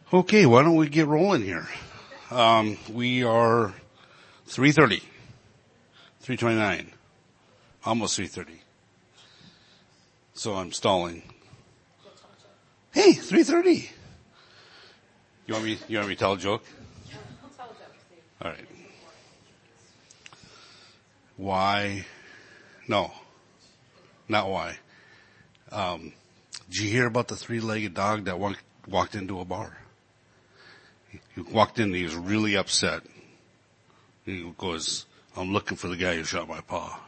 Okay, why don't we get rolling here? We are 3:30, 3:29, almost 3:30. So I'm stalling. Hey, 3:30. You want me to tell a joke? I'll tell a joke, Steve. All right. Why? No, not why. Did you hear about the three-legged dog that walked into a bar? He walked in and he was really upset. He goes, I'm looking for the guy who shot my paw.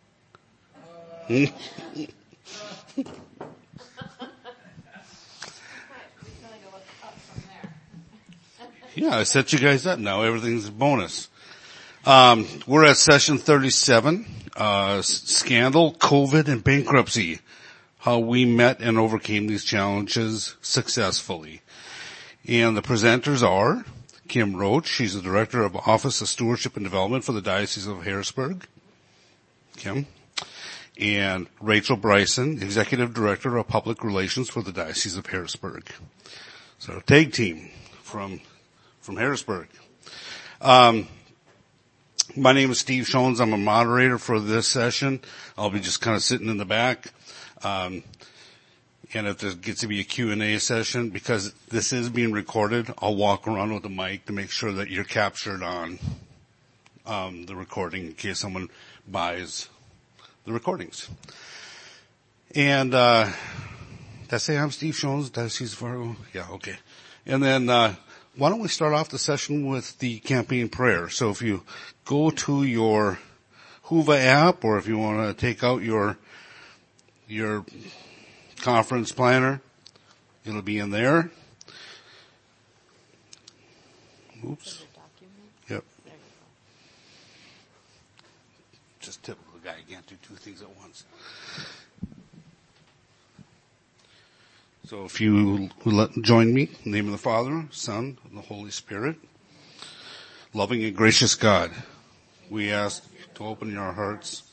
Yeah, I set you guys up now. Everything's a bonus. We're at session 37, scandal, COVID, and bankruptcy. How we met and overcame these challenges successfully. And the presenters are Kim Roach. She's the Director of Office of Stewardship and Development for the Diocese of Harrisburg. Kim. And Rachel Bryson, Executive Director of Public Relations for the Diocese of Harrisburg. So tag team from Harrisburg. My name is Steve Schoens. I'm a moderator for this session. I'll be just kind of sitting in the back. And if there gets to be a Q&A session, because this is being recorded, I'll walk around with the mic to make sure that you're captured on the recording in case someone buys the recordings. And did I say I'm Steve Schoens, Diocese of Fargo? Yeah, okay. And then why don't we start off the session with the campaign prayer? So if you go to your Whova app, or if you want to take out your conference planner, it'll be in there. Oops. Yep. Just typical guy, you can't do two things at once. So if you join me, in the name of the Father, Son, and the Holy Spirit. Loving and gracious God, we ask to open your hearts.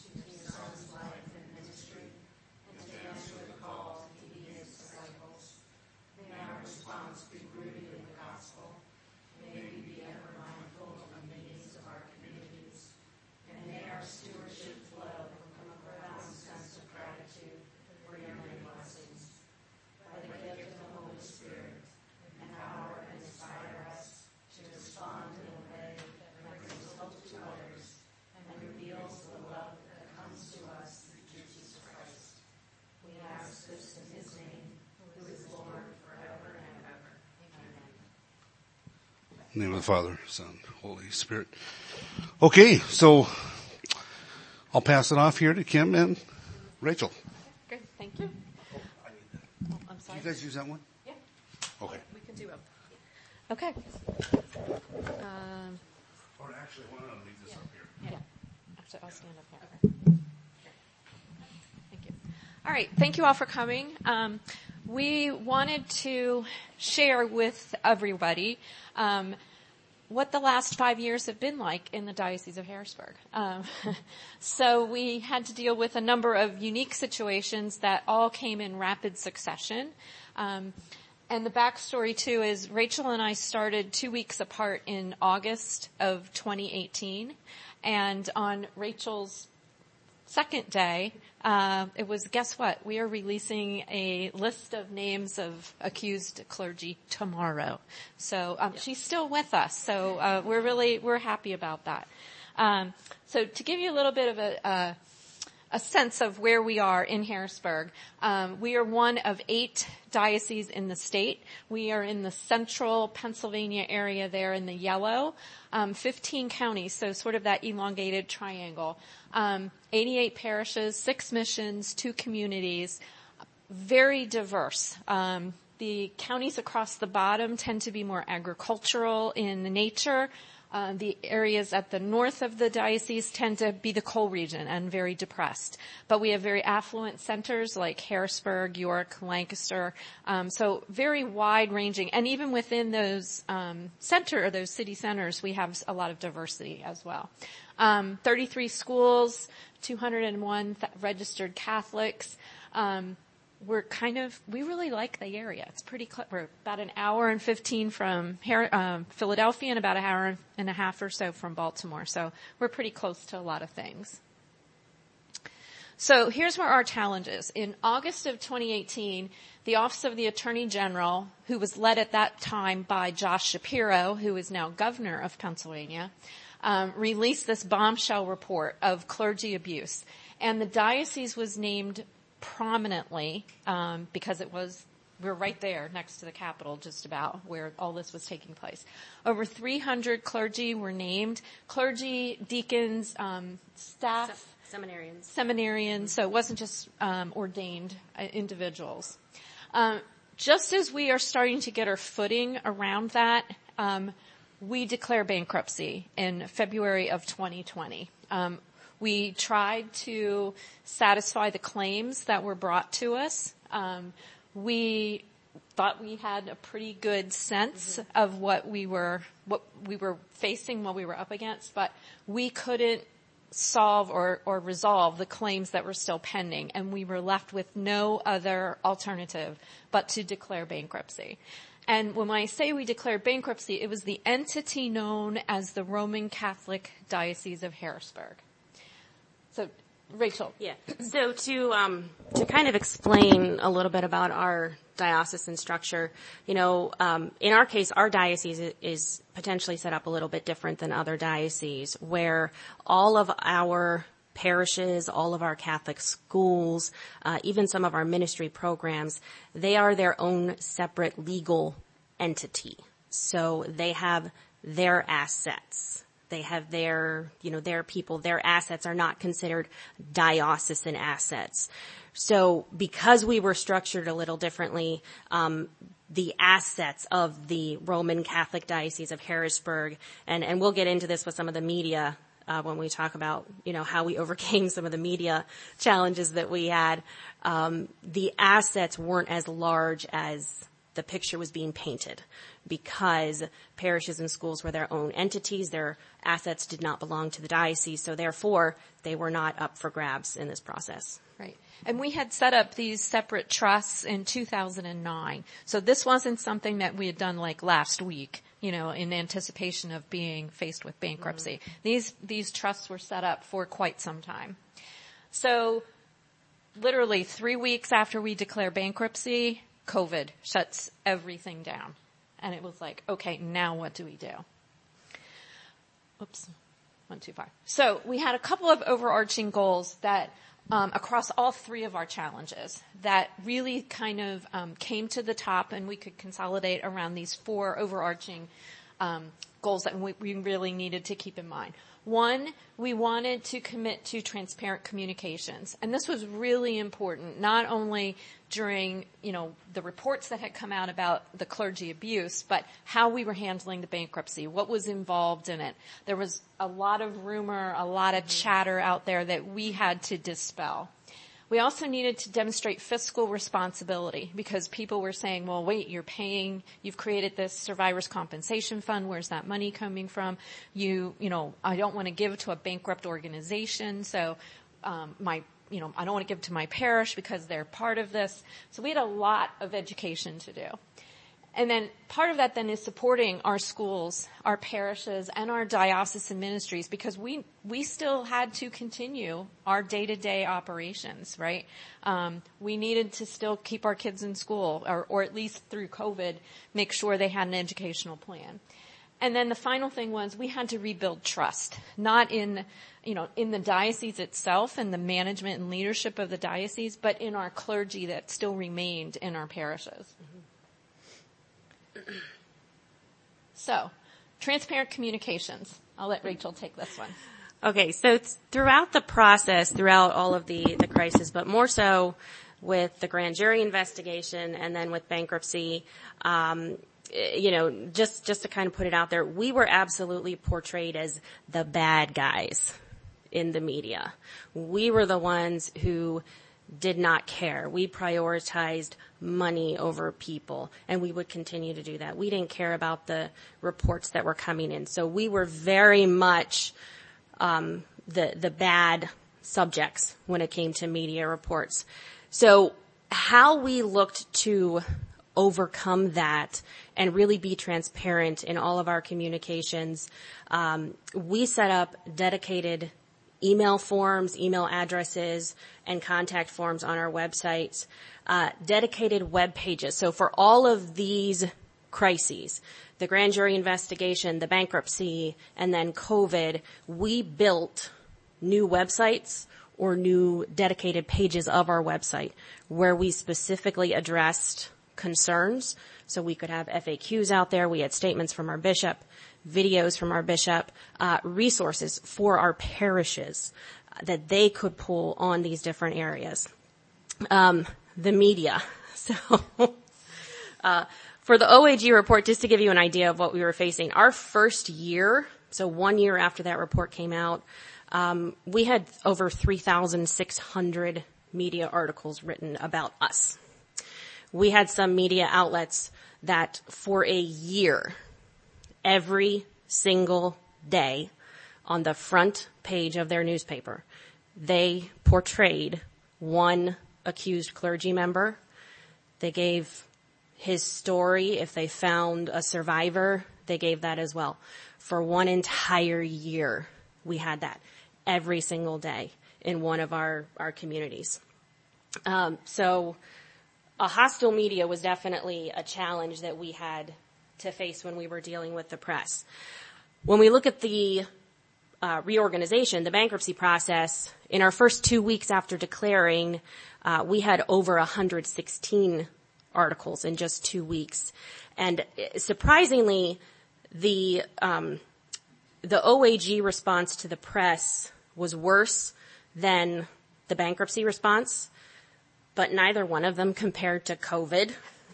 In the name of the Father, Son, Holy Spirit. Okay, so I'll pass it off here to Kim and Rachel. Good, thank you. I'm sorry. Do you guys use that one? Yeah. Okay. We can do both. Okay. Or actually, why don't I leave this up here? Yeah. Actually, I'll stand up here. Thank you. All right. Thank you all for coming. We wanted to share with everybody what the last 5 years have been like in the Diocese of Harrisburg. So we had to deal with a number of unique situations that all came in rapid succession. And the backstory, too, is Rachel and I started 2 weeks apart in August of 2018. And on Rachel's second day, it was, guess what? We are releasing a list of names of accused clergy tomorrow. So she's still with us. So we're happy about that. So to give you a little bit of a sense of where we are in Harrisburg, we are one of 8 dioceses in the state. We are in the central Pennsylvania area there in the yellow. 15 counties, so sort of that elongated triangle. 88 parishes, 6 missions, 2 communities, very diverse. The counties across the bottom tend to be more agricultural in nature. The areas at the north of the diocese tend to be the coal region and very depressed. But we have very affluent centers like Harrisburg, York, Lancaster. So very wide ranging. And even within those those city centers, we have a lot of diversity as well. 33 schools, 201 registered Catholics. we really like the area. It's pretty close. We're about an hour and 15 from Philadelphia and about an hour and a half or so from Baltimore. So we're pretty close to a lot of things. So here's where our challenge is. In August of 2018, the Office of the Attorney General, who was led at that time by Josh Shapiro, who is now governor of Pennsylvania, released this bombshell report of clergy abuse. And the diocese was named prominently because we're right there next to the Capitol, just about where all this was taking place. Over 300 clergy were named, clergy, deacons, staff, seminarians. So it wasn't just ordained individuals. Just as we are starting to get our footing around that, we declare bankruptcy in February of 2020. We tried to satisfy the claims that were brought to us. We thought we had a pretty good sense of what we were facing, what we were up against, but we couldn't solve or resolve the claims that were still pending, and we were left with no other alternative but to declare bankruptcy. And when I say we declared bankruptcy, it was the entity known as the Roman Catholic Diocese of Harrisburg. So, Rachel. Yeah. So to kind of explain a little bit about our diocesan structure, in our case, our diocese is potentially set up a little bit different than other dioceses, where all of our parishes, all of our Catholic schools, even some of our ministry programs, they are their own separate legal entity. So they have their assets. They have their people, their assets are not considered diocesan assets. So because we were structured a little differently, the assets of the Roman Catholic Diocese of Harrisburg, and we'll get into this with some of the media, when we talk about, how we overcame some of the media challenges that we had, the assets weren't as large as the picture was being painted, because parishes and schools were their own entities. Their assets did not belong to the diocese, so therefore they were not up for grabs in this process. Right. And we had set up these separate trusts in 2009. So this wasn't something that we had done like last week, in anticipation of being faced with bankruptcy. Mm-hmm. These trusts were set up for quite some time. So literally 3 weeks after we declare bankruptcy, COVID shuts everything down. And it was like, okay, now what do we do? Oops, 1, 2, 5. So we had a couple of overarching goals that, across all three of our challenges, that really kind of came to the top, and we could consolidate around these 4 overarching goals that we really needed to keep in mind. One, we wanted to commit to transparent communications. And this was really important, not only during, the reports that had come out about the clergy abuse, but how we were handling the bankruptcy, what was involved in it. There was a lot of rumor, a lot of chatter out there that we had to dispel. We also needed to demonstrate fiscal responsibility, because people were saying, well, wait, you've created this survivors compensation fund. Where's that money coming from? I don't want to give to a bankrupt organization. So, I don't want to give to my parish because they're part of this. So we had a lot of education to do. And then part of that then is supporting our schools, our parishes, and our diocesan ministries, because we still had to continue our day-to-day operations, right? We needed to still keep our kids in school, or at least through COVID, make sure they had an educational plan. And then the final thing was we had to rebuild trust, not in the diocese itself and the management and leadership of the diocese, but in our clergy that still remained in our parishes. Mm-hmm. So, transparent communications. I'll let Rachel take this one. Okay, so throughout the process, throughout all of the crisis, but more so with the grand jury investigation and then with bankruptcy, just to kind of put it out there, we were absolutely portrayed as the bad guys in the media. We were the ones who did not care. We prioritized money over people, and we would continue to do that. We didn't care about the reports that were coming in. So we were very much the bad subjects when it came to media reports. So how we looked to overcome that and really be transparent in all of our communications, we set up dedicated email forms, email addresses, and contact forms on our websites, dedicated web pages. So for all of these crises, the grand jury investigation, the bankruptcy, and then COVID, we built new websites or new dedicated pages of our website where we specifically addressed concerns. So we could have FAQs out there. We had statements from our bishop, videos from our bishop, resources for our parishes that they could pull on these different areas. The media. So, for the OAG report, just to give you an idea of what we were facing, our first year, so 1 year after that report came out, we had over 3,600 media articles written about us. We had some media outlets that for a year, every single day on the front page of their newspaper, they portrayed one accused clergy member. They gave his story. If they found a survivor, they gave that as well. For one entire year, we had that every single day in one of our communities. So a hostile media was definitely a challenge that we had to face when we were dealing with the press. When we look at the reorganization, the bankruptcy process, in our first 2 weeks after declaring, we had over 116 articles in just 2 weeks. And surprisingly, the OAG response to the press was worse than the bankruptcy response, but neither one of them compared to COVID.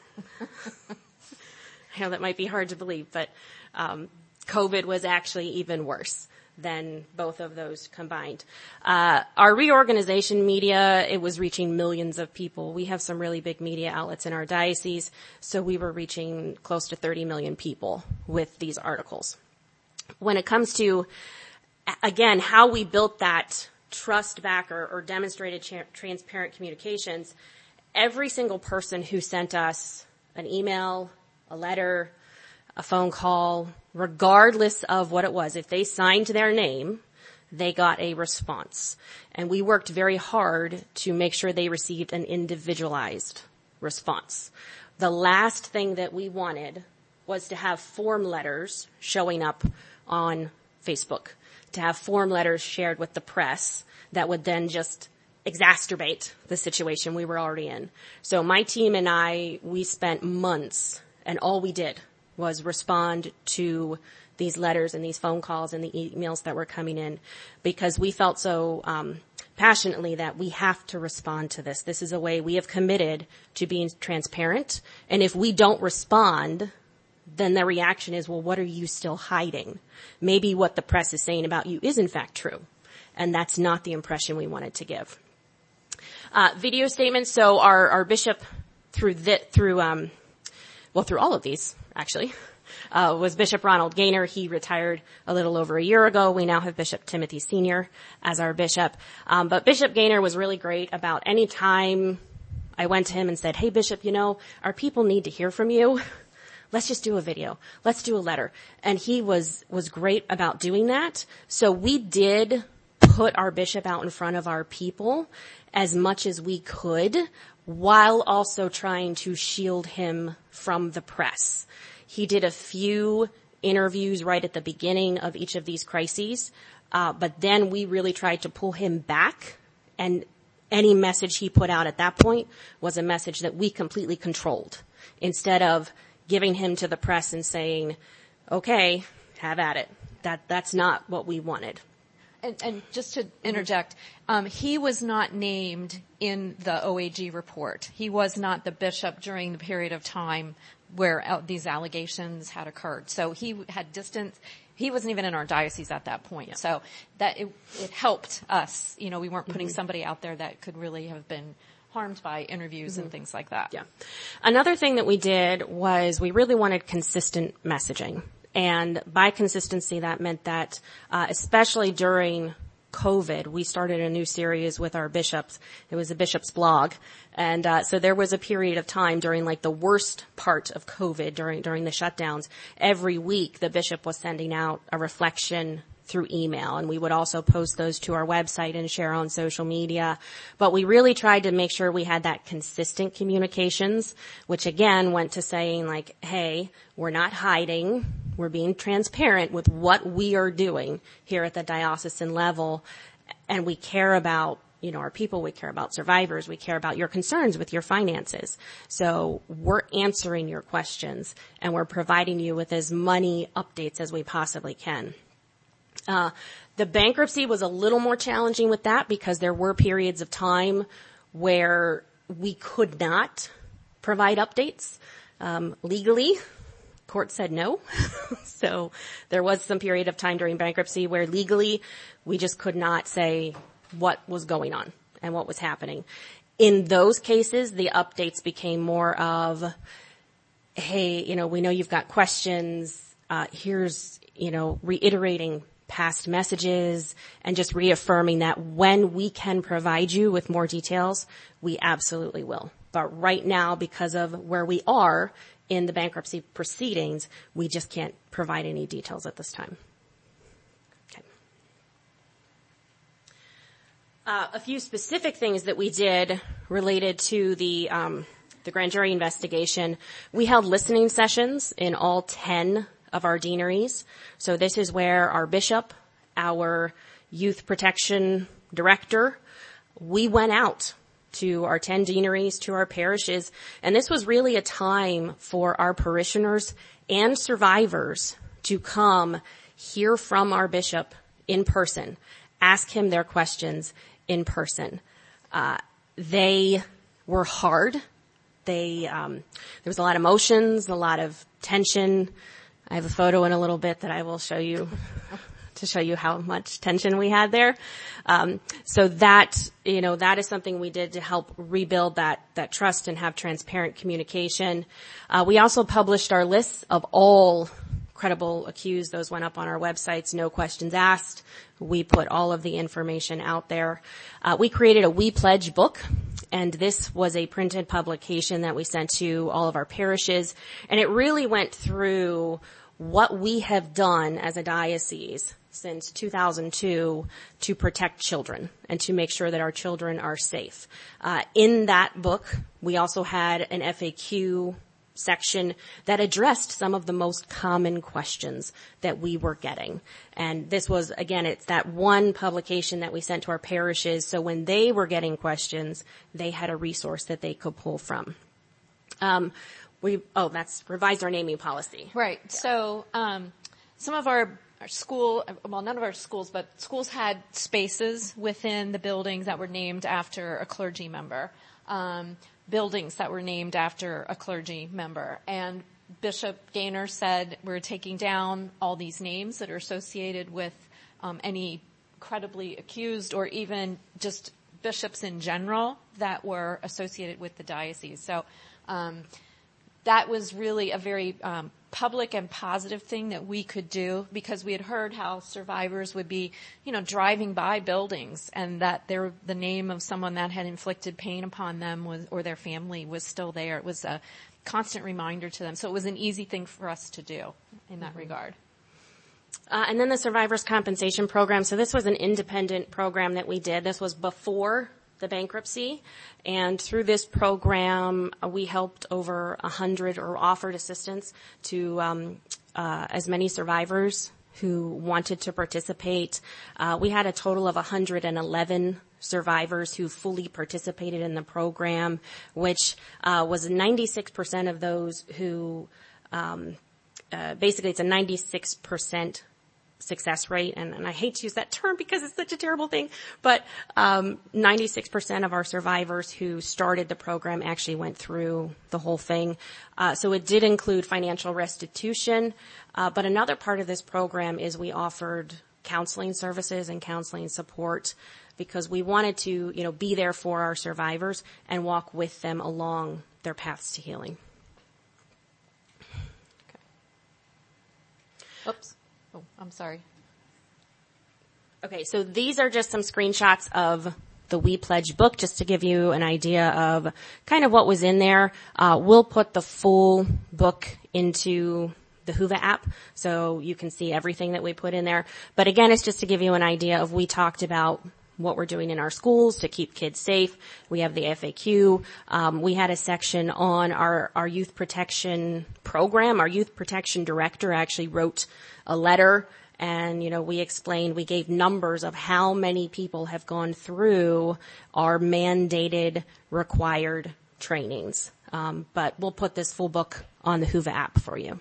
I know that might be hard to believe, but COVID was actually even worse than both of those combined. Our reorganization media, it was reaching millions of people. We have some really big media outlets in our diocese, so we were reaching close to 30 million people with these articles. When it comes to, again, how we built that trust back or demonstrated transparent communications, every single person who sent us an email, a letter, a phone call, regardless of what it was, if they signed their name, they got a response. And we worked very hard to make sure they received an individualized response. The last thing that we wanted was to have form letters showing up on Facebook, to have form letters shared with the press that would then just exacerbate the situation we were already in. So my team and I, we spent months, and all we did was respond to these letters and these phone calls and the emails that were coming in, because we felt so passionately that we have to respond to this. This is a way we have committed to being transparent. And if we don't respond, then the reaction is, well, what are you still hiding? Maybe what the press is saying about you is in fact true. And that's not the impression we wanted to give. Video statements. So our bishop through all of these, actually, was Bishop Ronald Gaynor. He retired a little over a year ago. We now have Bishop Timothy Sr. as our bishop. But Bishop Gaynor was really great about any time I went to him and said, hey, Bishop, our people need to hear from you. Let's just do a video. Let's do a letter. And he was great about doing that. So we did put our bishop out in front of our people as much as we could, while also trying to shield him from the press. He did a few interviews right at the beginning of each of these crises, but then we really tried to pull him back, and any message he put out at that point was a message that we completely controlled, instead of giving him to the press and saying, okay, have at it. That's not what we wanted. And just to interject, he was not named in the OAG report. He was not the bishop during the period of time where these allegations had occurred. So he had distance. He wasn't even in our diocese at that point. Yeah. So that it helped us. We weren't putting somebody out there that could really have been harmed by interviews and things like that. Yeah. Another thing that we did was we really wanted consistent messaging. And by consistency, that meant that, especially during COVID, we started a new series with our bishops. It was a bishop's blog. And so there was a period of time during like the worst part of COVID, during the shutdowns, every week the bishop was sending out a reflection through email, and we would also post those to our website and share on social media. But we really tried to make sure we had that consistent communications, which again went to saying like, hey, we're not hiding. We're being transparent with what we are doing here at the diocesan level, and we care about, you know, our people, we care about survivors, we care about your concerns with your finances. So we're answering your questions, and we're providing you with as many updates as we possibly can. The bankruptcy was a little more challenging with that because there were periods of time where we could not provide updates. Legally, court said no. So there was some period of time during bankruptcy where legally we just could not say what was going on and what was happening. In those cases, the updates became more of, hey, you know, we know you've got questions. Here's, you know, reiterating past messages and just reaffirming that when we can provide you with more details, we absolutely will. But right now, because of where we are in the bankruptcy proceedings, we just can't provide any details at this time. Okay. A few specific things that we did related to the grand jury investigation. We held listening sessions in all 10 of our deaneries. So this is where our bishop, our youth protection director, we went out to our 10 deaneries, to our parishes, and this was really a time for our parishioners and survivors to come hear from our bishop in person, ask him their questions in person. They were hard. There was a lot of emotions, a lot of tension. I have a photo in a little bit that I will show you to show you how much tension we had there. So that, you know, that is something we did to help rebuild that trust and have transparent communication. We also published our lists of all credible accused. Those went up on our websites, no questions asked. We put all of the information out there. We created a We Pledge book, and this was a printed publication that we sent to all of our parishes, and it really went through what we have done as a diocese since 2002 to protect children and to make sure that our children are safe. In that book, we also had an FAQ section that addressed some of the most common questions that we were getting. And this was, again, it's that one publication that we sent to our parishes, so when they were getting questions, they had a resource that they could pull from. That's revised our naming policy. Right. Yeah. So, some of our none of our schools, but schools had spaces within the buildings that were named after a clergy member. Buildings that were named after a clergy member. And Bishop Gaynor said we're taking down all these names that are associated with any credibly accused or even just bishops in general that were associated with the diocese. So that was really a very public and positive thing that we could do, because we had heard how survivors would be, driving by buildings and that the name of someone that had inflicted pain upon them or their family was still there. It was a constant reminder to them. So it was an easy thing for us to do in that regard. And then the Survivors Compensation Program. So this was an independent program that we did. This was before the bankruptcy, and through this program we helped over 100 or offered assistance to as many survivors who wanted to participate. We had a total of 111 survivors who fully participated in the program, which was 96% of those who basically it's a 96% success rate, and I hate to use that term because it's such a terrible thing, but 96% of our survivors who started the program actually went through the whole thing. So it did include financial restitution, but another part of this program is we offered counseling services and counseling support because we wanted to, be there for our survivors and walk with them along their paths to healing. Okay. Oops. Oh, I'm sorry. Okay, so these are just some screenshots of the We Pledge book, just to give you an idea of kind of what was in there. We'll put the full book into the Whova app, so you can see everything that we put in there. But again, it's just to give you an idea of, we talked about what we're doing in our schools to keep kids safe. We have the FAQ. We had a section on our youth protection program. Our youth protection director actually wrote a letter, and, we explained, we gave numbers of how many people have gone through our mandated required trainings. But we'll put this full book on the Whova app for you.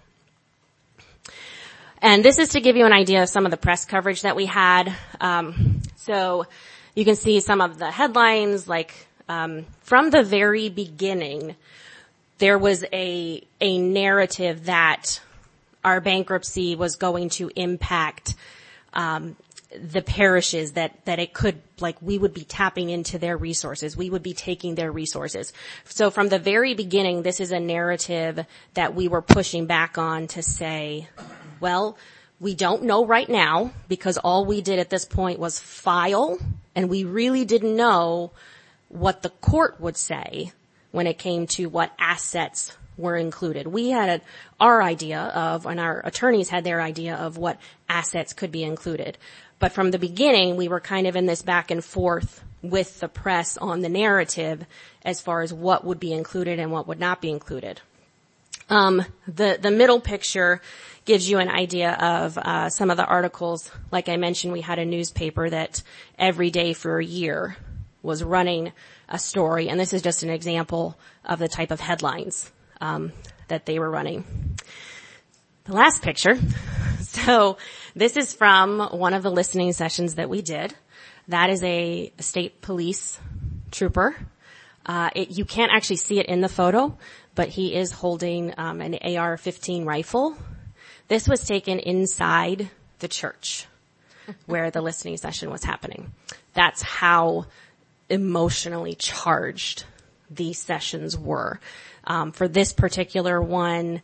And this is to give you an idea of some of the press coverage that we had. So you can see some of the headlines, like, from the very beginning, there was a narrative that our bankruptcy was going to impact, the parishes, that it could, like, we would be tapping into their resources. We would be taking their resources. So from the very beginning, this is a narrative that we were pushing back on to say, well, we don't know right now, because all we did at this point was file, and we really didn't know what the court would say when it came to what assets were included. We had our idea of, and our attorneys had their idea of what assets could be included. But from the beginning, we were kind of in this back and forth with the press on the narrative as far as what would be included and what would not be included. The middle picture gives you an idea of some of the articles. Like I mentioned, we had a newspaper that every day for a year was running a story, and this is just an example of the type of headlines that they were running. The last picture. So this is from one of the listening sessions that we did. That is a state police trooper. You can't actually see it in the photo, but he is holding an AR-15 rifle. This was taken inside the church where the listening session was happening. That's how emotionally charged these sessions were. For this particular one,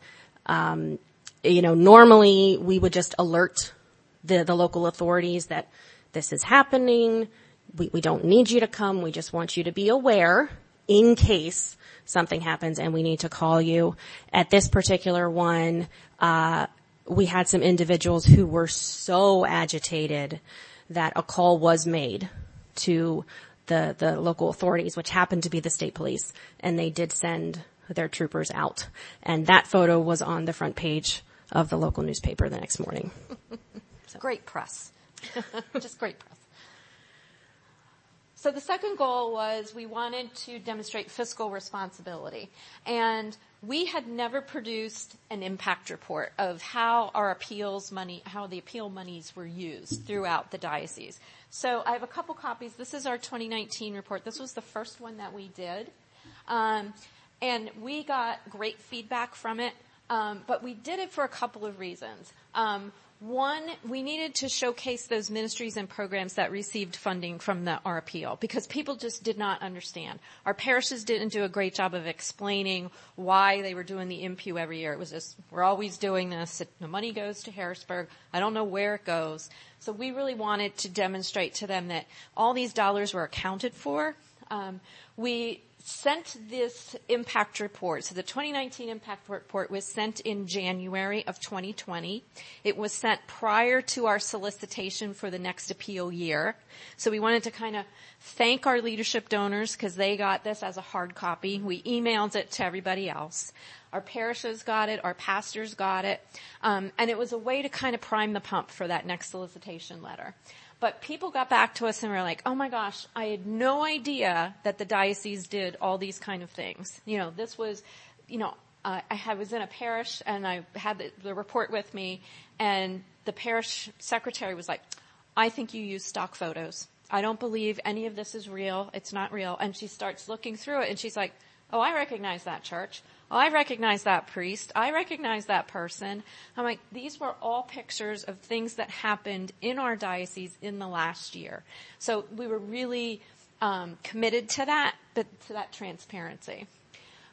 normally we would just alert the local authorities that this is happening. We don't need you to come. We just want you to be aware in case something happens and we need to call you. At this particular one, we had some individuals who were so agitated that a call was made to the local authorities, which happened to be the state police, and they did send their troopers out. And that photo was on the front page of the local newspaper the next morning. So. Great press. Just great press. So the second goal was we wanted to demonstrate fiscal responsibility. And we had never produced an impact report of how our how the appeal monies were used throughout the diocese. So I have a couple copies. This is our 2019 report. This was the first one that we did. And we got great feedback from it. But we did it for a couple of reasons. One, we needed to showcase those ministries and programs that received funding from our appeal, because people just did not understand. Our parishes didn't do a great job of explaining why they were doing the IMPU every year. It was just, we're always doing this. The money goes to Harrisburg. I don't know where it goes. So we really wanted to demonstrate to them that all these dollars were accounted for. We sent this impact report. So the 2019 impact report was sent in January of 2020. It was sent prior to our solicitation for the next appeal year. So we wanted to kind of thank our leadership donors because they got this as a hard copy. We emailed it to everybody else. Our parishes got it. Our pastors got it. And it was a way to kind of prime the pump for that next solicitation letter. But people got back to us and were like, oh my gosh, I had no idea that the diocese did all these kind of things. This was, I was in a parish and I had the report with me, and the parish secretary was like, I think you use stock photos. I don't believe any of this is real. It's not real. And she starts looking through it and she's like, oh, I recognize that church. Oh, I recognize that priest. I recognize that person. I'm like, these were all pictures of things that happened in our diocese in the last year. So we were really committed to that, but to that transparency.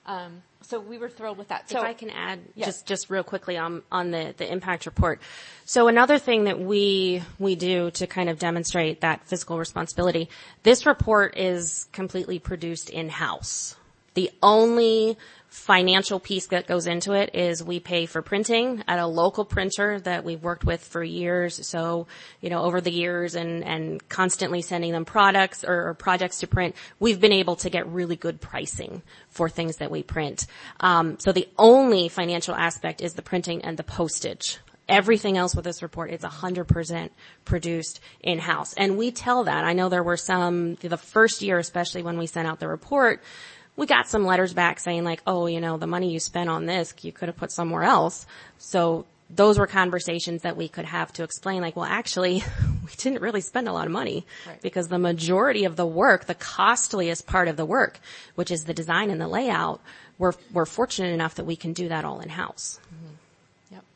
So we were thrilled with that. If I can add yes. just real quickly on the impact report. So another thing that we do to kind of demonstrate that fiscal responsibility, this report is completely produced in-house. The only financial piece that goes into it is we pay for printing at a local printer that we've worked with for years. So, over the years and constantly sending them products or projects to print, we've been able to get really good pricing for things that we print. So the only financial aspect is the printing and the postage. Everything else with this report is 100% produced in-house. And we tell that. I know there were the first year, especially when we sent out the report, we got some letters back saying like, oh, the money you spent on this, you could have put somewhere else. So those were conversations that we could have to explain like, well, actually, we didn't really spend a lot of money because the majority of the work, the costliest part of the work, which is the design and the layout, we're fortunate enough that we can do that all in-house. Mm-hmm. Yep.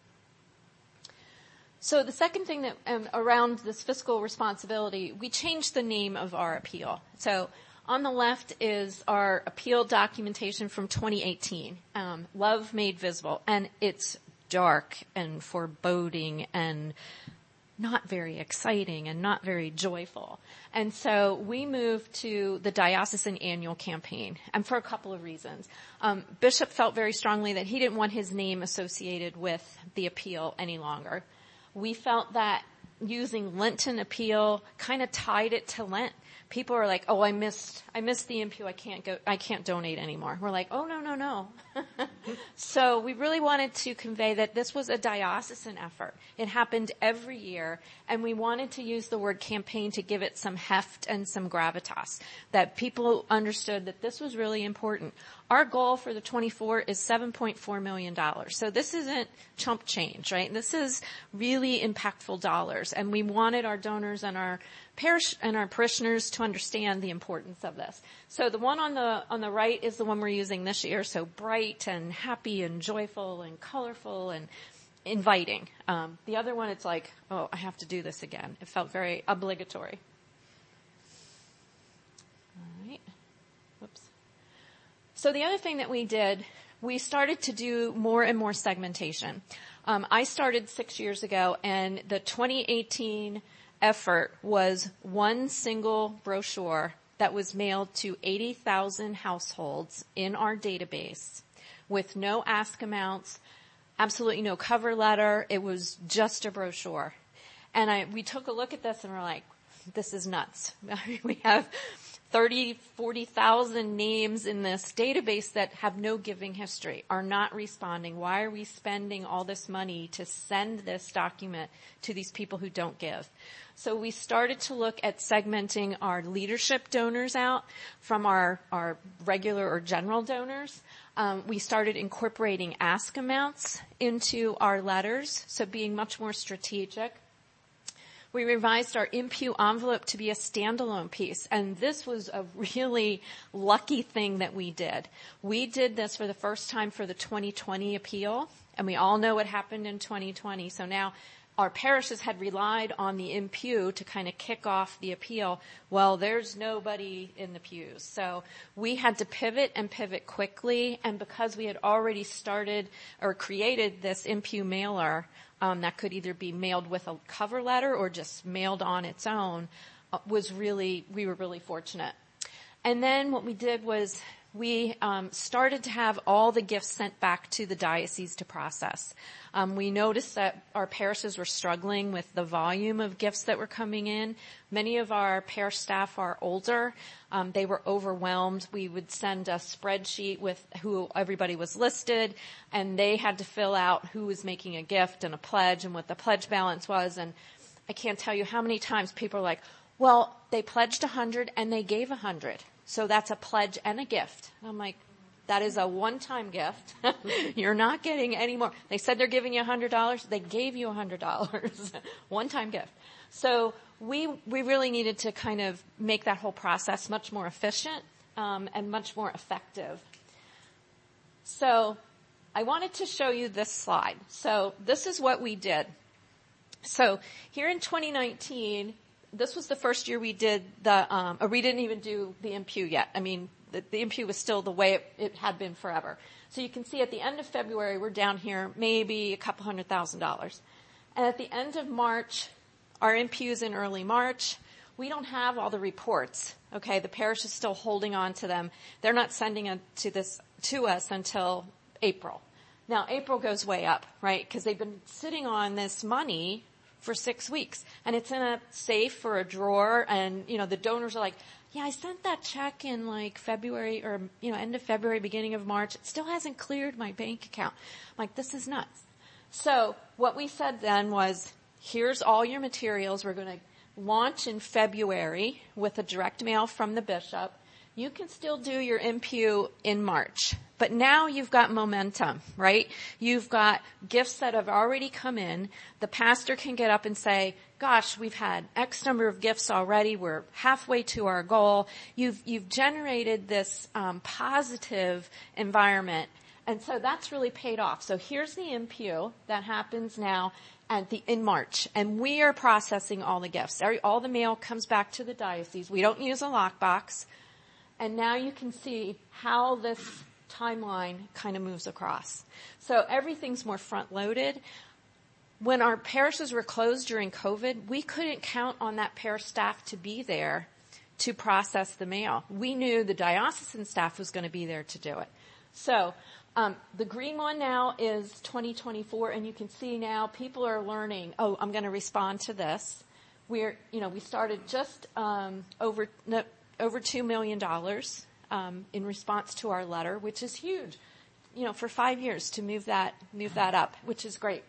So the second thing that around this fiscal responsibility, we changed the name of our appeal. So on the left is our appeal documentation from 2018, Love Made Visible, and it's dark and foreboding and not very exciting and not very joyful. And so we moved to the Diocesan Annual Campaign, and for a couple of reasons. Bishop felt very strongly that he didn't want his name associated with the appeal any longer. We felt that using Lenten appeal kind of tied it to Lent. People are like, oh, I missed the MPU. I can't donate anymore. We're like, oh, no. So we really wanted to convey that this was a diocesan effort. It happened every year, and we wanted to use the word campaign to give it some heft and some gravitas, that people understood that this was really important. Our goal for the 24 is $7.4 million. So this isn't chump change, right? This is really impactful dollars, and we wanted our donors and our parish and our parishioners to understand the importance of this. So the one on the right is the one we're using this year. So bright and happy and joyful and colorful and inviting. The other one, it's like, oh, I have to do this again. It felt very obligatory. All right. Whoops. So the other thing that we did, we started to do more and more segmentation. I started 6 years ago, and the 2018 effort was one single brochure that was mailed to 80,000 households in our database with no ask amounts, absolutely no cover letter. It was just a brochure. And we took a look at this and we're like, this is nuts. We have 40,000 names in this database that have no giving history, are not responding. Why are we spending all this money to send this document to these people who don't give? So we started to look at segmenting our leadership donors out from our regular or general donors. We started incorporating ask amounts into our letters, so being much more strategic. We revised our MPU envelope to be a standalone piece, and this was a really lucky thing that we did. We did this for the first time for the 2020 appeal, and we all know what happened in 2020. So now our parishes had relied on the MPU to kind of kick off the appeal. Well, there's nobody in the pews. So we had to pivot and pivot quickly, and because we had already started or created this MPU mailer, that could either be mailed with a cover letter or just mailed on its own, we were really fortunate. And then what we did was we started to have all the gifts sent back to the diocese to process. We noticed that our parishes were struggling with the volume of gifts that were coming in. Many of our parish staff are older. They were overwhelmed. We would send a spreadsheet with who everybody was listed, and they had to fill out who was making a gift and a pledge and what the pledge balance was. And I can't tell you how many times people are like, well, they pledged 100 and they gave 100. So that's a pledge and a gift. And I'm like, that is a one-time gift. You're not getting any more. They said they're giving you $100. They gave you $100. One-time gift. So we really needed to kind of make that whole process much more efficient and much more effective. So I wanted to show you this slide. So this is what we did. So here in 2019, this was the first year we did we didn't even do the MPU yet. I mean, the MPU was still the way it had been forever. So you can see at the end of February, we're down here maybe a couple $100,000. And at the end of March, our MPU's in early March. We don't have all the reports. Okay, the parish is still holding on to them. They're not sending it to us until April. Now, April goes way up, right? Because they've been sitting on this money for 6 weeks. And it's in a safe or a drawer. And, the donors are like, yeah, I sent that check in like February or, end of February, beginning of March. It still hasn't cleared my bank account. I'm like, this is nuts. So what we said then was, here's all your materials. We're going to launch in February with a direct mail from the bishop. You can still do your MPU in March, but now you've got momentum, right? You've got gifts that have already come in. The pastor can get up and say, gosh, we've had X number of gifts already. We're halfway to our goal. You've generated this positive environment. And so that's really paid off. So here's the MPU that happens now in March. And we are processing all the gifts. All the mail comes back to the diocese. We don't use a lockbox. And now you can see how this timeline kind of moves across. So everything's more front-loaded. When our parishes were closed during COVID, we couldn't count on that parish staff to be there to process the mail. We knew the diocesan staff was going to be there to do it. So the green one now is 2024, and you can see now people are learning, I'm going to respond to this. We started just over $2 million in response to our letter, which is huge, for 5 years to move that up, which is great.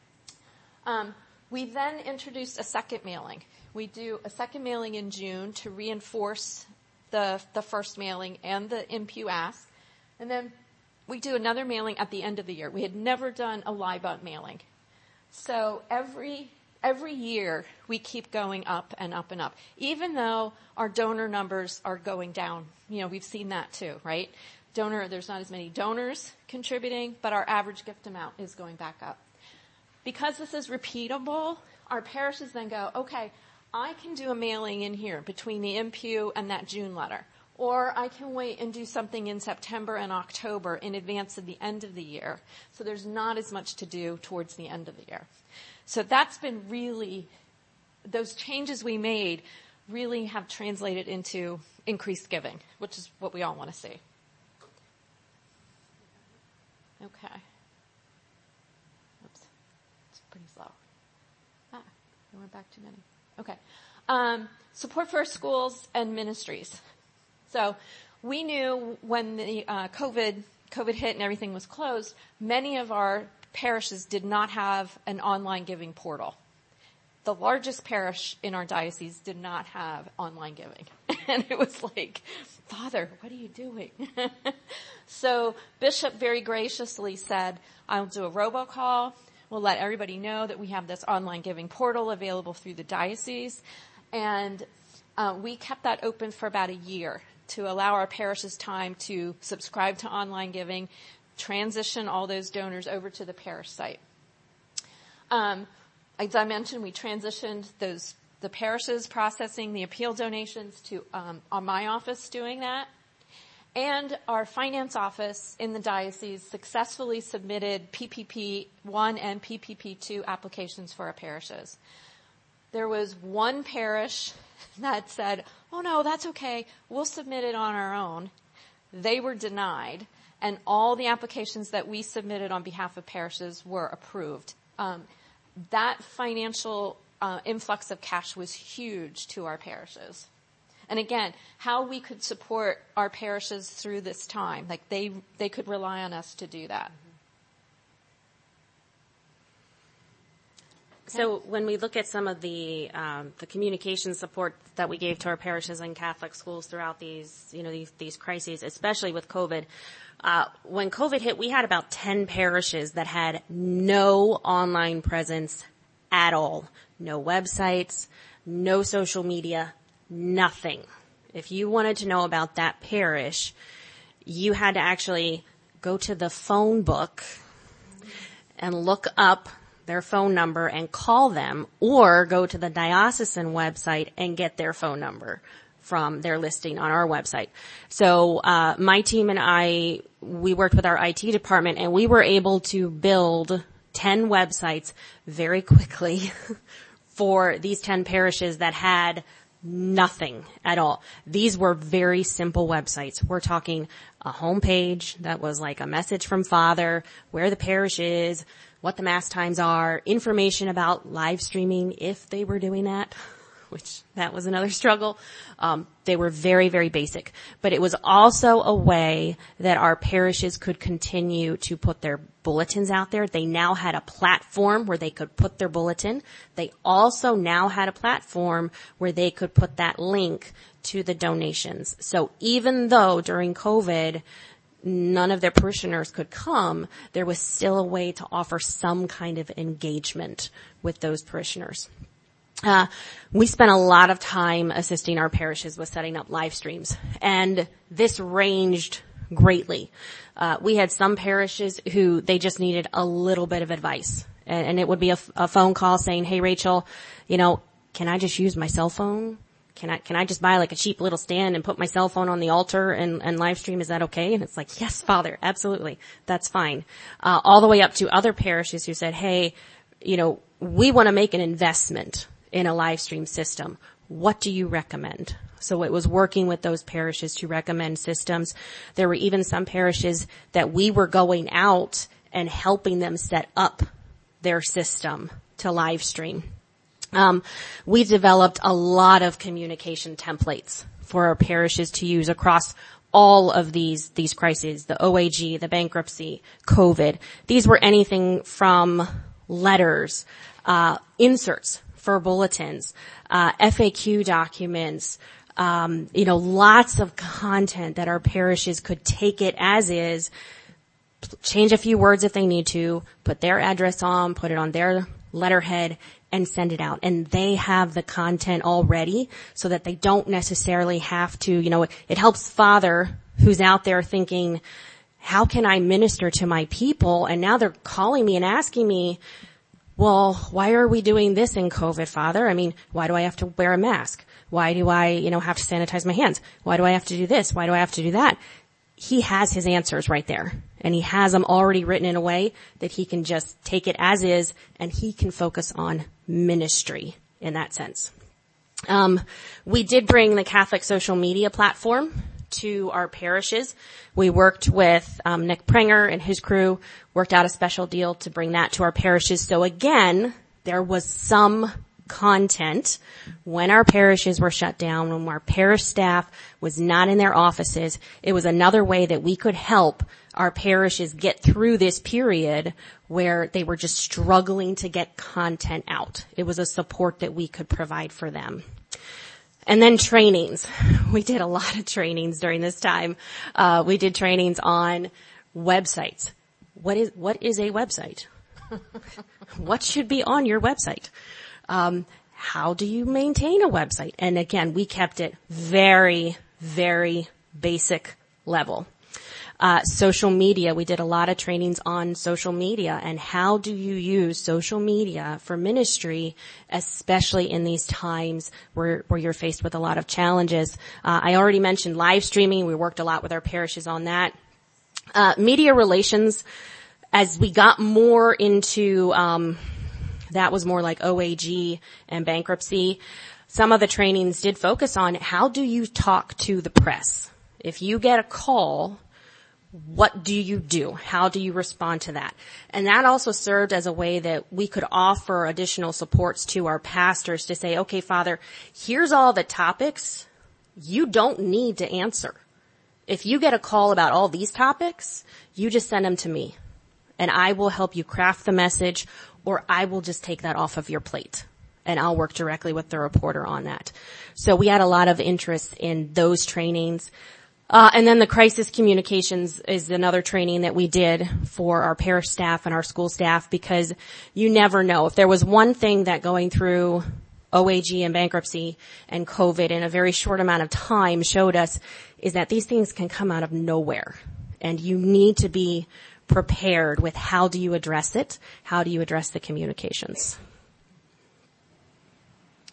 We then introduced a second mailing. We do a second mailing in June to reinforce the first mailing and the MPU ask. And then we do another mailing at the end of the year. We had never done a LIBUNT mailing. So every year we keep going up and up and up. Even though our donor numbers are going down, we've seen that too, right? There's not as many donors contributing, but our average gift amount is going back up. Because this is repeatable, our parishes then go, okay, I can do a mailing in here between the MPU and that June letter. Or I can wait and do something in September and October in advance of the end of the year. So there's not as much to do towards the end of the year. So that's been those changes we made really have translated into increased giving, which is what we all want to see. Okay. Oops. It's pretty slow. I went back too many. Okay. Support for our schools and ministries. So we knew when the COVID hit and everything was closed, many of our parishes did not have an online giving portal. The largest parish in our diocese did not have online giving. And it was like, Father, what are you doing? So Bishop very graciously said, I'll do a robocall. We'll let everybody know that we have this online giving portal available through the diocese. And we kept that open for about a year to allow our parishes time to subscribe to online giving, transition all those donors over to the parish site. As I mentioned, we transitioned the parishes processing the appeal donations to on my office doing that. And our finance office in the diocese successfully submitted PPP-1 and PPP-2 applications for our parishes. There was one parish that said, oh no, that's okay, we'll submit it on our own. They were denied, and all the applications that we submitted on behalf of parishes were approved. That financial influx of cash was huge to our parishes. And again, how we could support our parishes through this time, like they could rely on us to do that. So when we look at some of the communication support that we gave to our parishes and Catholic schools throughout these crises, especially with COVID, when COVID hit, we had about 10 parishes that had no online presence at all. No websites, no social media, nothing. If you wanted to know about that parish, you had to actually go to the phone book and look up their phone number and call them, or go to the diocesan website and get their phone number from their listing on our website. So, my team and I, we worked with our IT department, and we were able to build 10 websites very quickly for these 10 parishes that had nothing at all. These were very simple websites. We're talking a homepage that was like a message from Father, where the parish is, what the mass times are, information about live streaming if they were doing that, which that was another struggle. They were very, very basic. But it was also a way that our parishes could continue to put their bulletins out there. They now had a platform where they could put their bulletin. They also now had a platform where they could put that link to the donations. So even though during COVID, none of their parishioners could come, there was still a way to offer some kind of engagement with those parishioners. We spent a lot of time assisting our parishes with setting up live streams, and this ranged greatly. We had some parishes who they just needed a little bit of advice, and it would be a phone call saying, "Hey, Rachel, can I just use my cell phone? Can I just buy like a cheap little stand and put my cell phone on the altar and live stream? Is that okay?" And it's like, "Yes, Father, absolutely. That's fine." All the way up to other parishes who said, "Hey, we want to make an investment in a live stream system. What do you recommend?" So it was working with those parishes to recommend systems. There were even some parishes that we were going out and helping them set up their system to live stream. We've developed a lot of communication templates for our parishes to use across all of these crises, the OAG, the bankruptcy, COVID. These were anything from letters, inserts for bulletins, FAQ documents, lots of content that our parishes could take it as is, change a few words if they need to, put their address on, put it on their letterhead, and send it out. And they have the content already so that they don't necessarily have to, it helps Father who's out there thinking, how can I minister to my people? And now they're calling me and asking me, well, why are we doing this in COVID, Father? I mean, why do I have to wear a mask? Why do I, have to sanitize my hands? Why do I have to do this? Why do I have to do that? He has his answers right there, and he has them already written in a way that he can just take it as is, and he can focus on ministry in that sense. We did bring the Catholic social media platform to our parishes. We worked with Nick Prenger and his crew, worked out a special deal to bring that to our parishes. So again, there was some content when our parishes were shut down, when our parish staff was not in their offices. It was another way that we could help our parishes get through this period where they were just struggling to get content out. It was a support that we could provide for them. And then trainings. We did a lot of trainings during this time. We did trainings on websites. What is a website? What should be on your website? How do you maintain a website? And again, we kept it very, very basic level. Social media, we did a lot of trainings on social media and how do you use social media for ministry, especially in these times where you're faced with a lot of challenges. I already mentioned live streaming. We worked a lot with our parishes on that. Media relations, as we got more into, that was more like OAG and bankruptcy. Some of the trainings did focus on how do you talk to the press? If you get a call, what do you do? How do you respond to that? And that also served as a way that we could offer additional supports to our pastors to say, okay, Father, here's all the topics you don't need to answer. If you get a call about all these topics, you just send them to me and I will help you craft the message, or I will just take that off of your plate and I'll work directly with the reporter on that. So we had a lot of interest in those trainings. And then the crisis communications is another training that we did for our parish staff and our school staff, because you never know. If there was one thing that going through OAG and bankruptcy and COVID in a very short amount of time showed us, is that these things can come out of nowhere. And you need to be prepared with how do you address it? How do you address the communications?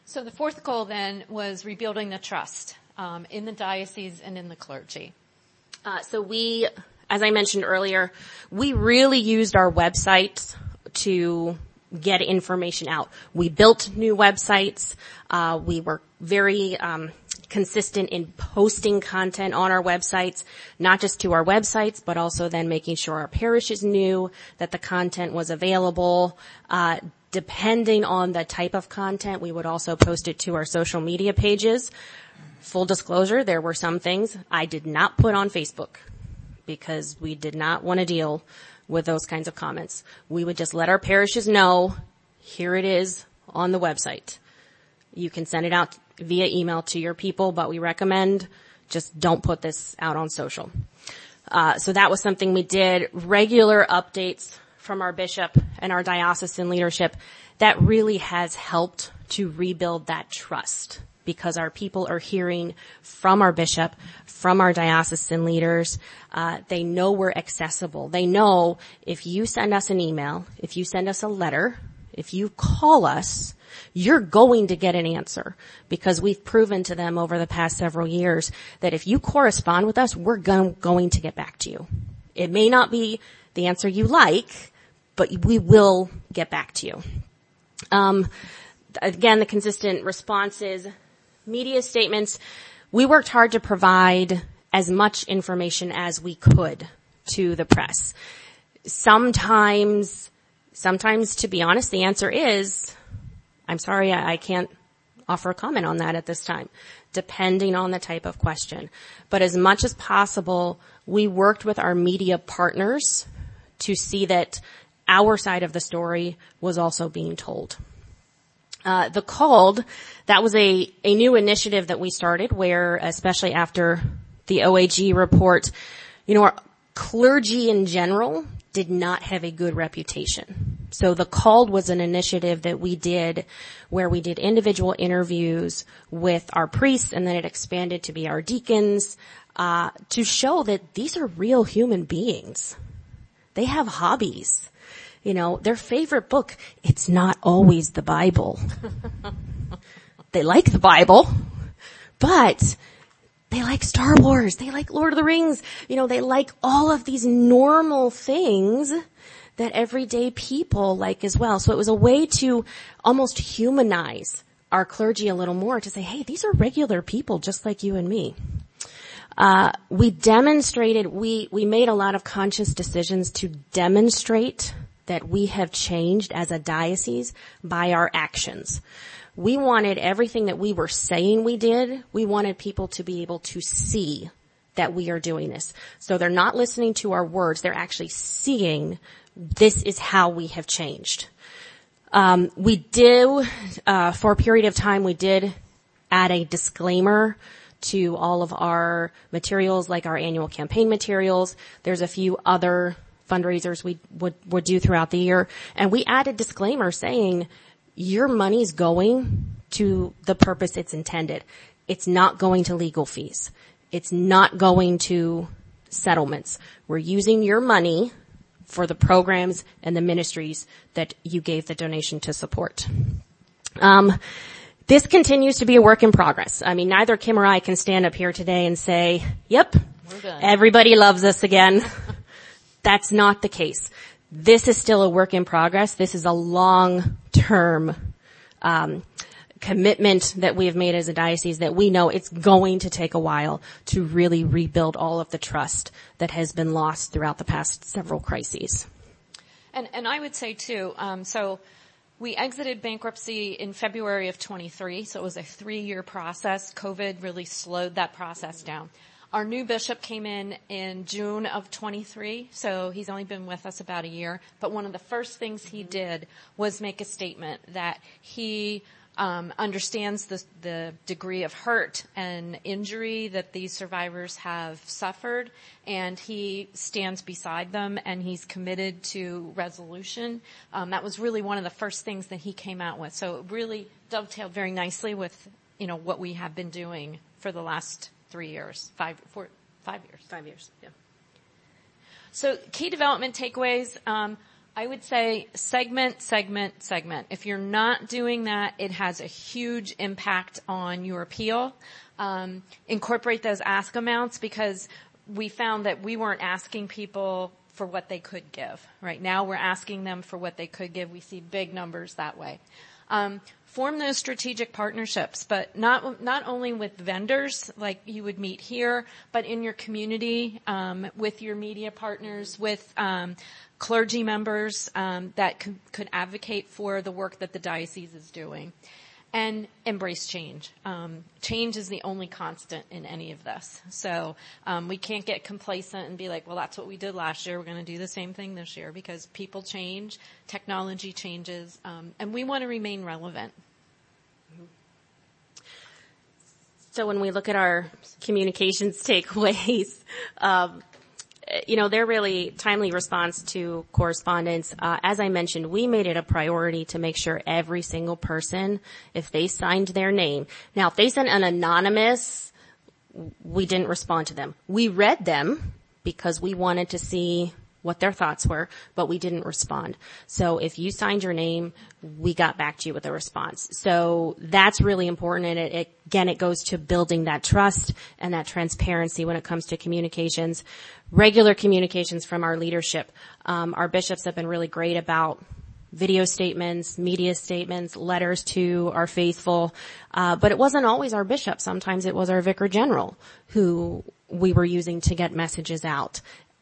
So the fourth goal then was rebuilding the trust in the diocese and in the clergy. So we, as I mentioned earlier, we really used our website to get information out. We built new websites. We were very consistent in posting content on our websites, not just to our websites, but also then making sure our parishes knew that the content was available. Depending on the type of content, we would also post it to our social media pages. Full disclosure, there were some things I did not put on Facebook because we did not want to deal with those kinds of comments. We would just let our parishes know, here it is on the website. You can send it out via email to your people, but we recommend just don't put this out on social. So that was something we did. Regular updates from our bishop and our diocesan leadership. That really has helped to rebuild that trust because our people are hearing from our bishop, from our diocesan leaders. They know we're accessible. They know if you send us an email, if you send us a letter, if you call us, you're going to get an answer because we've proven to them over the past several years that if you correspond with us, we're going to get back to you. It may not be the answer you like, but we will get back to you. Again, the consistent responses, media statements, we worked hard to provide as much information as we could to the press. Sometimes, to be honest, the answer is, I'm sorry, I can't offer a comment on that at this time, depending on the type of question. But as much as possible, we worked with our media partners to see that our side of the story was also being told. The Called, that was a new initiative that we started where, especially after the OAG report, our clergy in general did not have a good reputation. So The Called was an initiative that we did where we did individual interviews with our priests, and then it expanded to be our deacons, to show that these are real human beings. They have hobbies. Their favorite book, it's not always the Bible. They like the Bible, but they like Star Wars. They like Lord of the Rings. They like all of these normal things that everyday people like as well. So it was a way to almost humanize our clergy a little more, to say, hey, these are regular people just like you and me. We demonstrated, we made a lot of conscious decisions to demonstrate that we have changed as a diocese by our actions. We wanted everything that we were saying we did, we wanted people to be able to see that we are doing this. So they're not listening to our words, they're actually seeing this is how we have changed. We did, for a period of time, we did add a disclaimer to all of our materials, like our annual campaign materials. There's a few other fundraisers we would do throughout the year. And we added disclaimer saying your money's going to the purpose it's intended. It's not going to legal fees. It's not going to settlements. We're using your money for the programs and the ministries that you gave the donation to support. This continues to be a work in progress. I mean, neither Kim or I can stand up here today and say, yep, we're done. Everybody loves us again. That's not the case. This is still a work in progress. This is a long-term commitment that we have made as a diocese, that we know it's going to take a while to really rebuild all of the trust that has been lost throughout the past several crises. And I would say too, so we exited bankruptcy in February of 23, so it was a 3-year process. COVID really slowed that process down. Our new bishop came in June of 23, so he's only been with us about a year. But one of the first things he did was make a statement that he understands the degree of hurt and injury that these survivors have suffered, and he stands beside them, and he's committed to resolution. That was really one of the first things that he came out with. So it really dovetailed very nicely with, what we have been doing for the last 3 years, 5 years. 5 years, yeah. So key development takeaways. I would say segment, segment, segment. If you're not doing that, it has a huge impact on your appeal. Incorporate those ask amounts, because we found that we weren't asking people for what they could give. Right now we're asking them for what they could give. We see big numbers that way. Form those strategic partnerships, but not only with vendors like you would meet here, but in your community, with your media partners, with clergy members that could advocate for the work that the diocese is doing. And embrace change. Change is the only constant in any of this. So we can't get complacent and be like, well, that's what we did last year. We're going to do the same thing this year, because people change, technology changes, and we want to remain relevant. So when we look at our communications takeaways, they're really timely response to correspondence. As I mentioned, we made it a priority to make sure every single person, if they signed their name. Now, if they sent an anonymous, we didn't respond to them. We read them because we wanted to see what their thoughts were, but we didn't respond. So if you signed your name, we got back to you with a response. So that's really important. And it goes to building that trust and that transparency when it comes to communications. Regular communications from our leadership. Our bishops have been really great about video statements, media statements, letters to our faithful. But it wasn't always our bishop. Sometimes it was our vicar general who we were using to get messages out.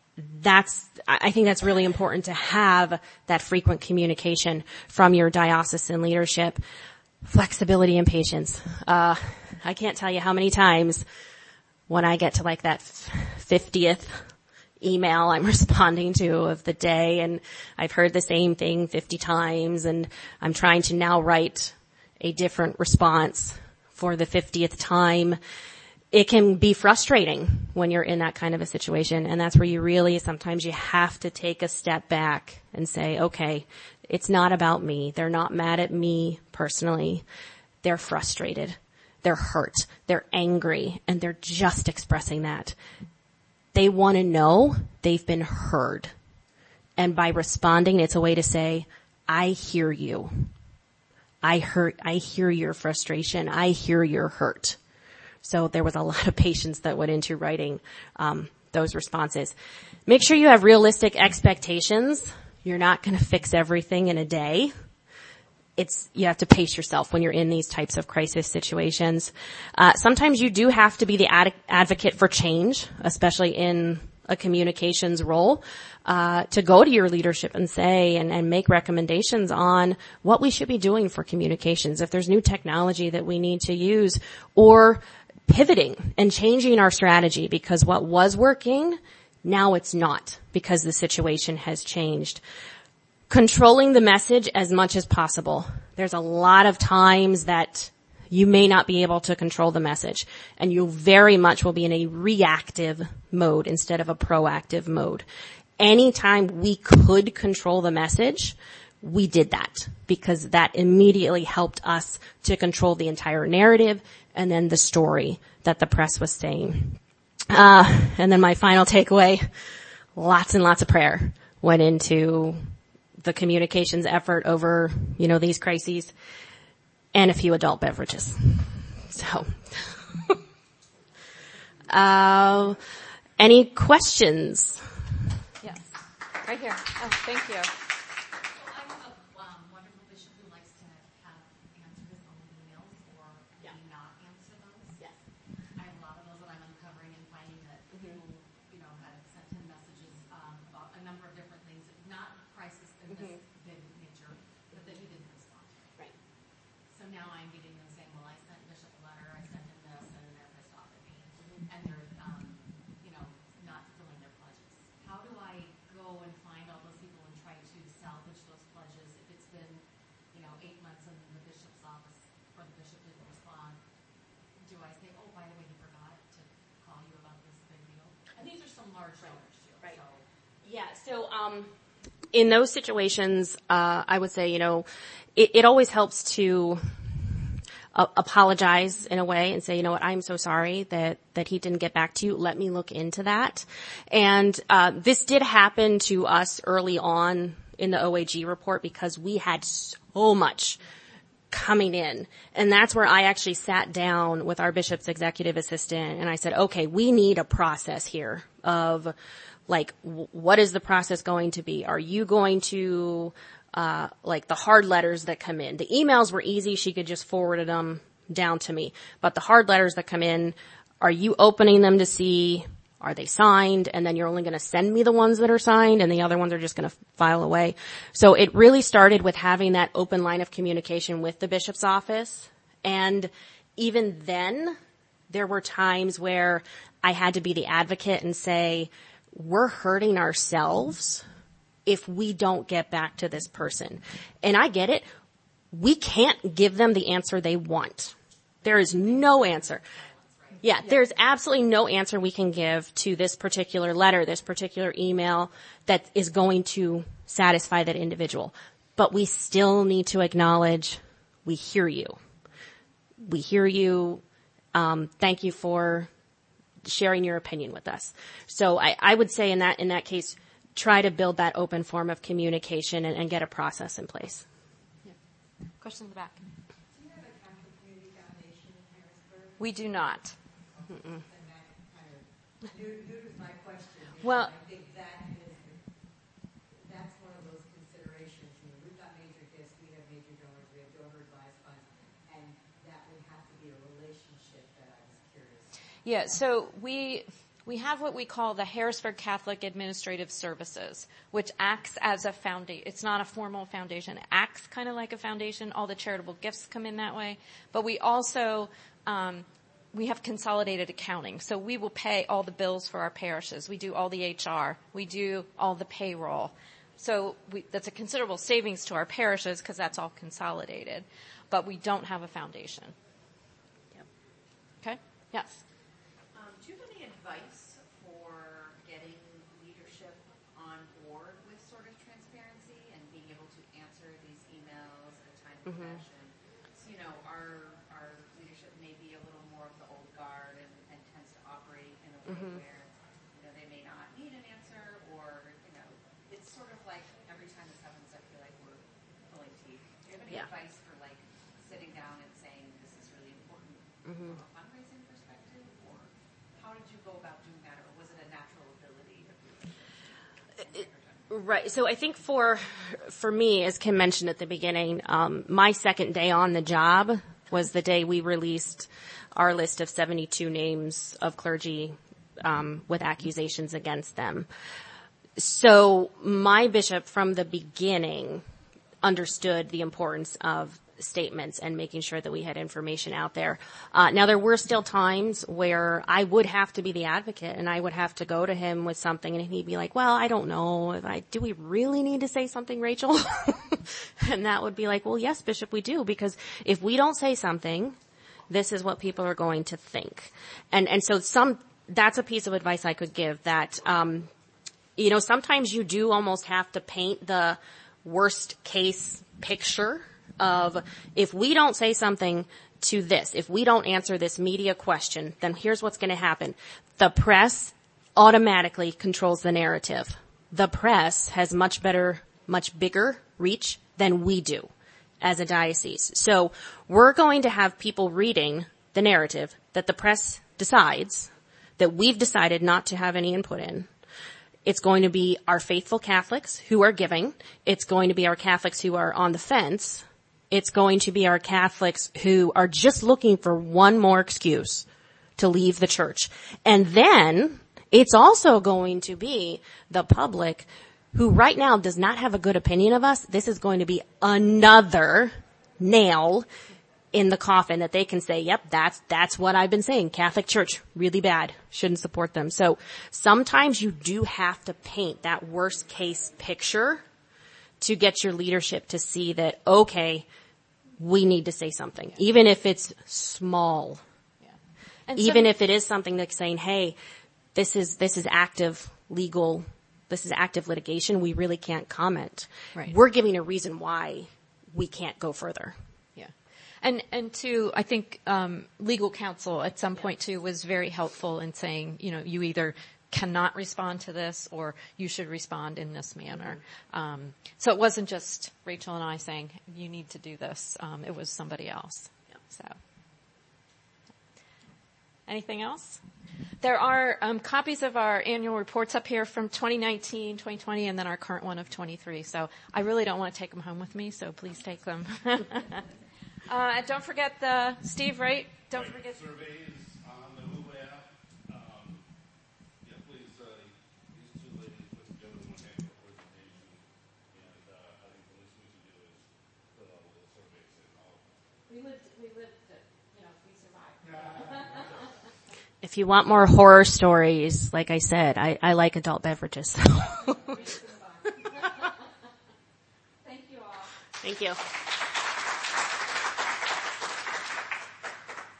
I think that's really important, to have that frequent communication from your diocesan leadership. Flexibility and patience. I can't tell you how many times when I get to like that 50th email I'm responding to of the day, and I've heard the same thing 50 times, and I'm trying to now write a different response for the 50th time. It can be frustrating when you're in that kind of a situation, and that's where sometimes you have to take a step back and say, okay, it's not about me. They're not mad at me personally. They're frustrated. They're hurt. They're angry, and they're just expressing that. They want to know they've been heard. And by responding, it's a way to say, I hear you. I hear your frustration. I hear your hurt. So there was a lot of patience that went into writing those responses. Make sure you have realistic expectations. You're not going to fix everything in a day. You have to pace yourself when you're in these types of crisis situations. Sometimes you do have to be the advocate for change, especially in a communications role, to go to your leadership and say and make recommendations on what we should be doing for communications. If there's new technology that we need to use, or pivoting and changing our strategy because what was working, now it's not because the situation has changed. Controlling the message as much as possible. There's a lot of times that you may not be able to control the message, and you very much will be in a reactive mode instead of a proactive mode. Anytime we could control the message, we did that, because that immediately helped us to control the entire narrative and then the story that the press was saying. And then my final takeaway, lots and lots of prayer went into the communications effort over, these crises, and a few adult beverages. So, any questions? Yes, right here. Oh, thank you. So, in those situations, I would say, it always helps to apologize in a way and say, I'm so sorry that he didn't get back to you. Let me look into that. And this did happen to us early on in the OAG report because we had so much coming in. And that's where I actually sat down with our bishop's executive assistant and I said, okay, we need a process here of like, what is the process going to be? Are you going to, like the hard letters that come in? The emails were easy. She could just forward them down to me. But the hard letters that come in, are you opening them to see, are they signed? And then you're only going to send me the ones that are signed and the other ones are just going to file away. So it really started with having that open line of communication with the bishop's office. And even then, there were times where I had to be the advocate and say, we're hurting ourselves if we don't get back to this person. And I get it. We can't give them the answer they want. There is no answer. Yeah, there's absolutely no answer we can give to this particular letter, this particular email that is going to satisfy that individual. But we still need to acknowledge we hear you. We hear you. Thank you for sharing your opinion with us. So I would say in that case, try to build that open form of communication and get a process in place. Yeah. Question in the back. Do you have a Catholic Community Foundation in Harrisburg? We do not. And that kind of new to my question. Well, I think that's one of those considerations. You know, we've got major gifts, we have major donors, we have donor advised funds, and that would have to be a relationship that I was curious about. Yeah, so we have what we call the Harrisburg Catholic Administrative Services, which acts as a foundation. It's not a formal foundation. It acts kind of like a foundation. All the charitable gifts come in that way. But we also, we have consolidated accounting. So we will pay all the bills for our parishes. We do all the HR. We do all the payroll. So that's a considerable savings to our parishes because that's all consolidated. But we don't have a foundation. Yep. Okay? Yes. Do you have any advice for getting leadership on board with sort of transparency and being able to answer these emails in a timely fashion? So, you know, our leadership may be a little more of the old guard and tends to operate in a way where, you know, they may not need an answer or, you know, it's sort of like every time this happens, I feel like we're pulling teeth. Do you have any advice for like sitting down and saying this is really important from a fundraising perspective, or how did you go about doing that, or was it a natural ability that Right. So I think for me, as Kim mentioned at the beginning, my second day on the job was the day we released our list of 72 names of clergy with accusations against them. So my bishop from the beginning understood the importance of statements and making sure that we had information out there. Now there were still times where I would have to be the advocate and I would have to go to him with something and he'd be like, well, I don't know. Do we really need to say something, Rachel? And that would be like, well, yes, Bishop, we do, because if we don't say something, this is what people are going to think. And so that's a piece of advice I could give that, you know, sometimes you do almost have to paint the worst case picture of if we don't say something to this, if we don't answer this media question, then here's what's going to happen. The press automatically controls the narrative. The press has much bigger reach than we do as a diocese. So we're going to have people reading the narrative that the press decides, that we've decided not to have any input in. It's going to be our faithful Catholics who are giving. It's going to be our Catholics who are on the fence. It's going to be our Catholics who are just looking for one more excuse to leave the church. And then it's also going to be the public who right now does not have a good opinion of us. This is going to be another nail in the coffin that they can say, yep, that's what I've been saying. Catholic Church, really bad. Shouldn't support them. So sometimes you do have to paint that worst case picture to get your leadership to see that, okay, we need to say something, even if it's small. Yeah. And even if it is something that's saying, hey, this is active legal, this is active litigation, we really can't comment. Right. We're giving a reason why we can't go further. Yeah. And too, I think, legal counsel at some point too was very helpful in saying, you know, you either cannot respond to this, or you should respond in this manner. So it wasn't just Rachel and I saying, you need to do this. It was somebody else. So, anything else? There are copies of our annual reports up here from 2019, 2020, and then our current one of 23. So I really don't want to take them home with me, so please take them. And don't forget Steve, right? Don't forget. Surveys on the Who app. Yeah, please, these two ladies put together one heck of a presentation. And I think the least we can do is put all the surveys in all of them. We lived it, we survived. If you want more horror stories, like I said, I like adult beverages. So. Thank you all. Thank you.